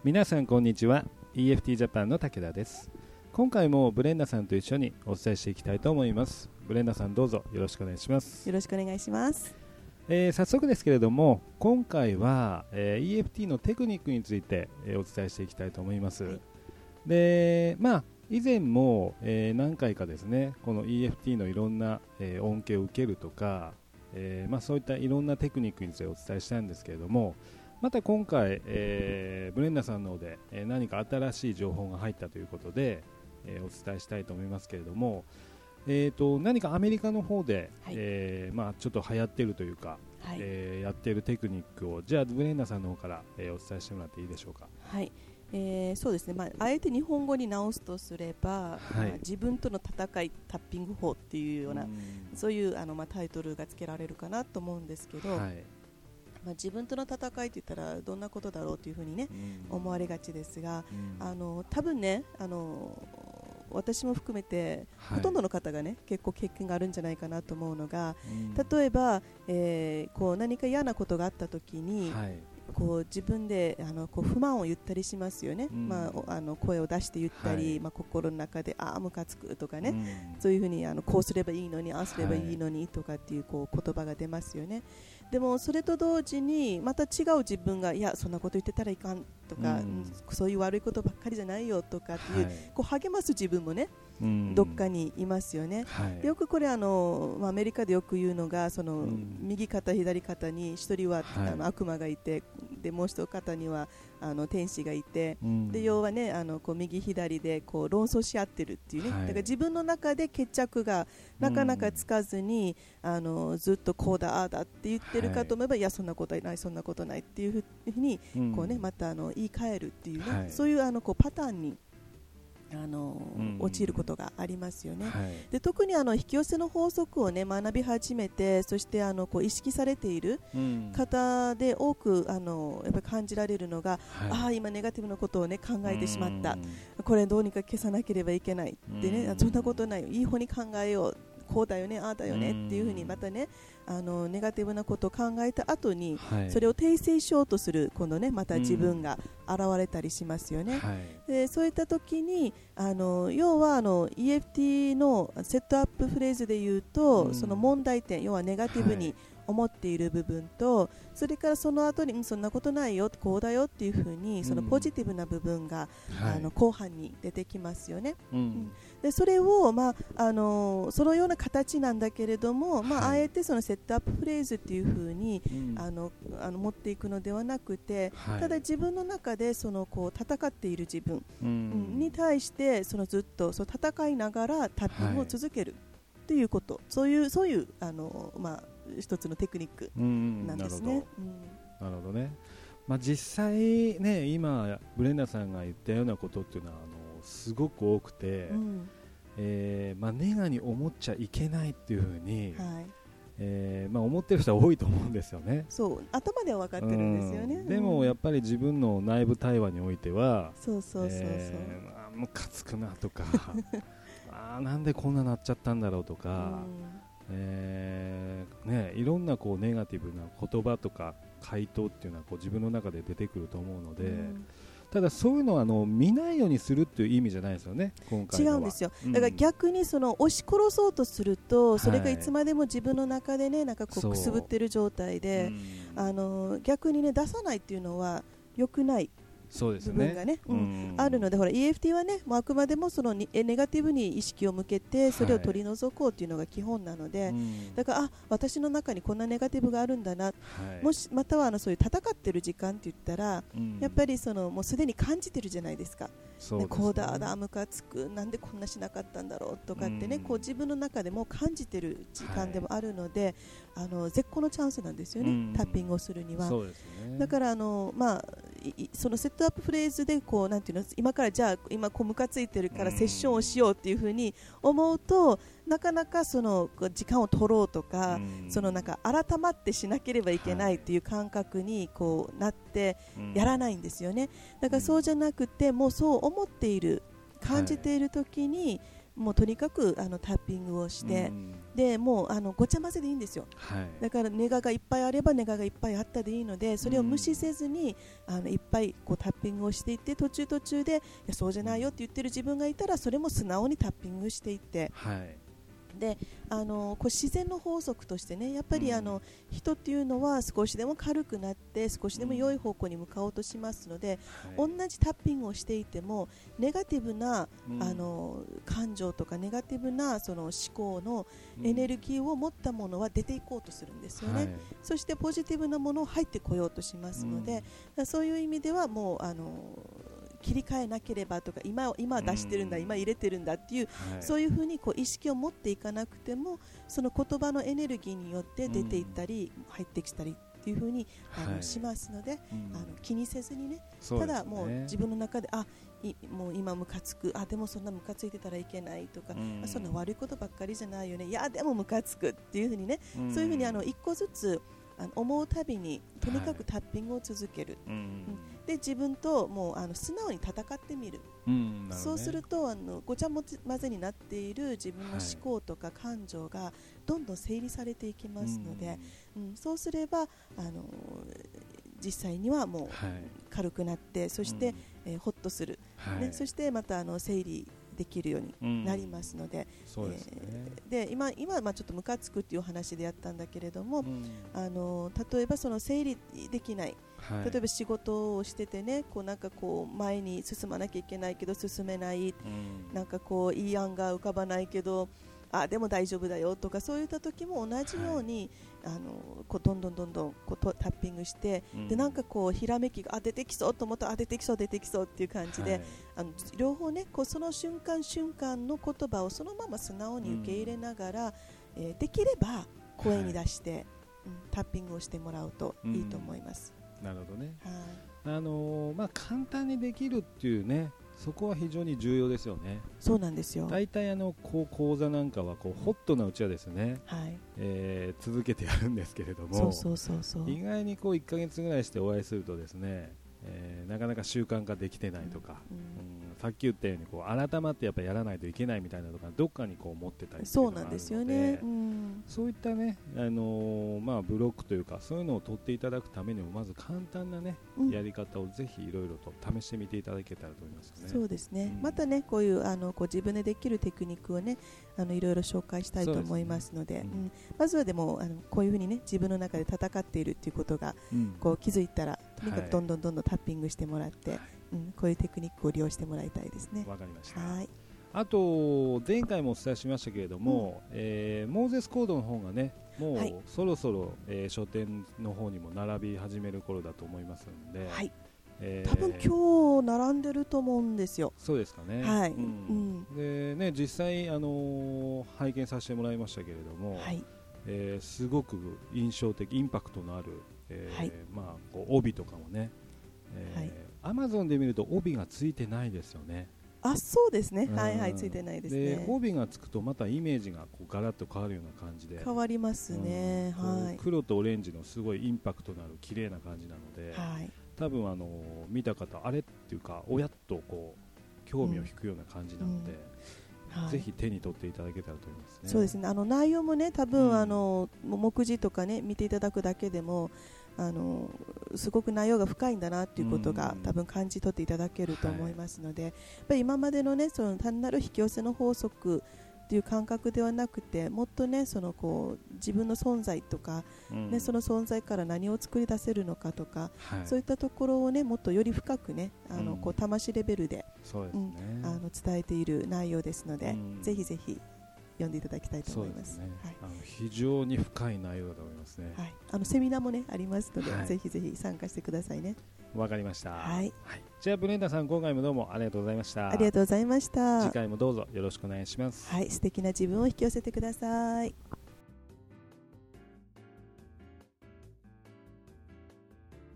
皆さんこんにちは。 EFT ジャパンの武田です。今回もブレンダさんと一緒にお伝えしていきたいと思います。ブレンダさん、どうぞよろしくお願いします。 よろしくお願いします。 早速ですけれども、今回は、EFT のテクニックについて、お伝えしていきたいと思います、はい。で、以前も、何回かですね、この EFT のいろんな、恩恵を受けるとか、そういったいろんなテクニックについてお伝えしたいんですけれども、また今回、ブレンダさんの方で、何か新しい情報が入ったということで、お伝えしたいと思いますけれども、何かアメリカの方で、はい、ちょっと流行っているというか、はい、やっているテクニックをじゃあブレンダさんの方から、お伝えしてもらっていいでしょうか。 はい、そうですね、あえて日本語に直すとすれば、はい、自分との戦いタッピング法っていうような、そういうタイトルがつけられるかなと思うんですけど、はい、自分との戦いといったらどんなことだろうというふうにね、思われがちですが、多分ね、私も含めて、はい、ほとんどの方がね結構経験があるんじゃないかなと思うのが、例えば、こう何か嫌なことがあった時に、はい、こう自分でこう不満を言ったりしますよね、声を出して言ったり、はい、心の中でムカつくとかね、そういうふうにこうすればいいのにすればいいのにとかっていう、こう言葉が出ますよね。でもそれと同時にまた違う自分が、いやそんなこと言ってたらいかんとか、そういう悪いことばっかりじゃないよとかっていう、はい、こう励ます自分もね、どっかにいますよね、はい、よくこれアメリカでよく言うのが、その、右肩左肩に一人は、はい、悪魔がいて、でもう一方には天使がいて、で要はねこう右左でこう論争し合ってるっていうね、はい、だから自分の中で決着がなかなかつかずに、ずっとこうだああだって言ってるかと思えば、はい、いやそんなことないそんなことないっていうふうに、こうね、また言い換えるっていうね、はい、そういうこうパターンに陥ることがありますよね、はい、で特に引き寄せの法則を、ね、学び始めて、そしてこう意識されている方で多くやっぱり感じられるのが、はい、今ネガティブなことを、ね、考えてしまった、これどうにか消さなければいけないで、ね、そんなことないよ、いい方に考えよう、こうだよね、ああだよねっていうふうにまたね、ネガティブなことを考えた後に、はい、それを訂正しようとする今度ね、また自分が現れたりしますよね、はい、でそういった時に要はEFT のセットアップフレーズで言うと、その問題点、要はネガティブに思っている部分と、それからその後に、そんなことないよ、こうだよっていうふうに、そのポジティブな部分が、後半に出てきますよね、でそれを、そのような形なんだけれども、あえてそのセットアップフレーズっていうふうに、持っていくのではなくて、ただ自分の中でこう戦っている自分、に対してずっと戦いながらタッピングを続けるということ、そういう一つのテクニックなんですね。 なるほどね。実際ね、今ブレンダさんが言ったようなことっていうのはすごく多くて、ネガに思っちゃいけないっていうふうに、思ってる人は多いと思うんですよね。 そう、頭では分かってるんですよね、 でもやっぱり自分の内部対話においては、ムカつくなとかなんでこんななっちゃったんだろうとか、いろんなこうネガティブな言葉とか回答っていうのはこう自分の中で出てくると思うので、ただそういうのは見ないようにするっていう意味じゃないですよね、今回は。 違うんですよ。だから逆に押し殺そうとすると、それがいつまでも自分の中でね、なんかこうくすぶってる状態で、逆にね出さないっていうのは良くない部分がね、あるので、ほら EFT はね、もうあくまでもそのネガティブに意識を向けて、それを取り除こうというのが基本なので、だから私の中にこんなネガティブがあるんだな、もしまたはそういう戦ってる時間って言ったら、やっぱりもうすでに感じてるじゃないですか。こうだムカつく、なんでこんなしなかったんだろうとかってね、こう自分の中でも感じてる時間でもあるので、絶好のチャンスなんですよね、タッピングをするには。だからそのセットアップフレーズでこうなんていうの、今からじゃあ今こうムカついてるからセッションをしようっていうふうに思うと、なかなか時間を取ろうとか、なんか改まってしなければいけないっていう感覚にこうなってやらないんですよね。だからそうじゃなくて、もうそう思っている、感じている時に、もうとにかくタッピングをして、 でもうごちゃ混ぜでいいんですよ、 はい、 だからネガがいっぱいあればネガがいっぱいあったでいいので、それを無視せずにいっぱいこうタッピングをしていって、途中でいやそうじゃないよって言ってる自分がいたら、それも素直にタッピングしていって、 はい、 でこう自然の法則としてね、やっぱり人っていうのは少しでも軽くなって少しでも良い方向に向かおうとしますので、同じタッピングをしていてもネガティブな感情とかネガティブなその思考のエネルギーを持ったものは出ていこうとするんですよね、はい、そしてポジティブなものを入ってこようとしますので、そういう意味ではもう切り替えなければとか、今出してるんだ、今入れてるんだっていう、はい、そういうふうにこう意識を持っていかなくても、その言葉のエネルギーによって出ていったり、入ってきたりっていうふうにはい、しますので、気にせずにね、ただもう自分の中でもう今ムカつく、でもそんなムカついてたらいけないとか、そんな悪いことばっかりじゃないよね、いやでもムカつくっていうふうにね、そういうふうに一個ずつ思うたびにとにかくタッピングを続ける、で自分ともう素直に戦ってみる、そうするとごちゃ混ぜになっている自分の思考とか感情がどんどん整理されていきますので、そうすれば実際にはもう軽くなって、そして、ほっとする、そしてまた整理できるようになりますので、で今ちょっとムカつくっていう話でやったんだけれども、例えばその整理できない、例えば仕事をしててね、こうなんかこう前に進まなきゃいけないけど進めない、なんかこういい案が浮かばないけどでも大丈夫だよとか、そういった時も同じように、こうどんどんこうタッピングして、でなんかこうひらめきが出てきそうと思ったら出てきそうっていう感じで、両方ねこうその瞬間の言葉をそのまま素直に受け入れながら、できれば声に出して、タッピングをしてもらうといいと思います。 なるほどね、簡単にできるっていうね、そこは非常に重要ですよね。 そうなんですよ。 大体講座なんかはこうホットなうちはですね、続けてやるんですけれども、意外にこう1ヶ月ぐらいしてお会いするとですね、なかなか習慣化できてないとか、さっき言ったようにこう改まってやっぱやらないといけないみたいなとかどっかにこう持ってたりするのがあるので、 そうなんですよね、 そういったね、ブロックというかそういうのを取っていただくためにもまず簡単なね、やり方をぜひいろいろと試してみていただけたらと思いますね。 そうですね、またねこういうこう自分でできるテクニックをねいろいろ紹介したいと思いますので、まずはでもこういうふうにね自分の中で戦っているっていうことが、こう気づいたらとにかくどんどんタッピングしてもらって、こういうテクニックを利用してもらいたいですね。 わかりました。あと前回もお伝えしましたけれども、モーゼスコードの方がねもうそろそろ、書店の方にも並び始める頃だと思いますので、 多分今日並んでると思うんですよ。 そうですかね。でね、実際拝見させてもらいましたけれども、すごく印象的、インパクトのある、こう帯とかもね、Amazon で見ると帯がついてないですよね。 そうですね、ついてないですね。 で帯がつくとまたイメージがこうガラッと変わるような感じで変わりますね、 黒とオレンジのすごいインパクトのある綺麗な感じなので、多分見た方あれっていうか親とこう興味を引くような感じなので、ぜひ手に取っていただけたらと思いますね。 そうですね、内容もね多分、目次とかね見ていただくだけでもすごく内容が深いんだなということが、多分感じ取っていただけると思いますので、やっぱり今までのねその単なる引き寄せの法則という感覚ではなくて、もっとねそのこう自分の存在とか、その存在から何を作り出せるのかとか、そういったところをねもっとより深くねこう魂レベルで、伝えている内容ですので、ぜひぜひ読んでいただきたいと思います。 非常に深い内容だと思いますね。 セミナーもねありますので、ぜひぜひ参加してくださいね。 わかりました。じゃあブレンダさん、今回もどうもありがとうございました。 ありがとうございました。 次回もどうぞよろしくお願いします。 素敵な自分を引き寄せてください。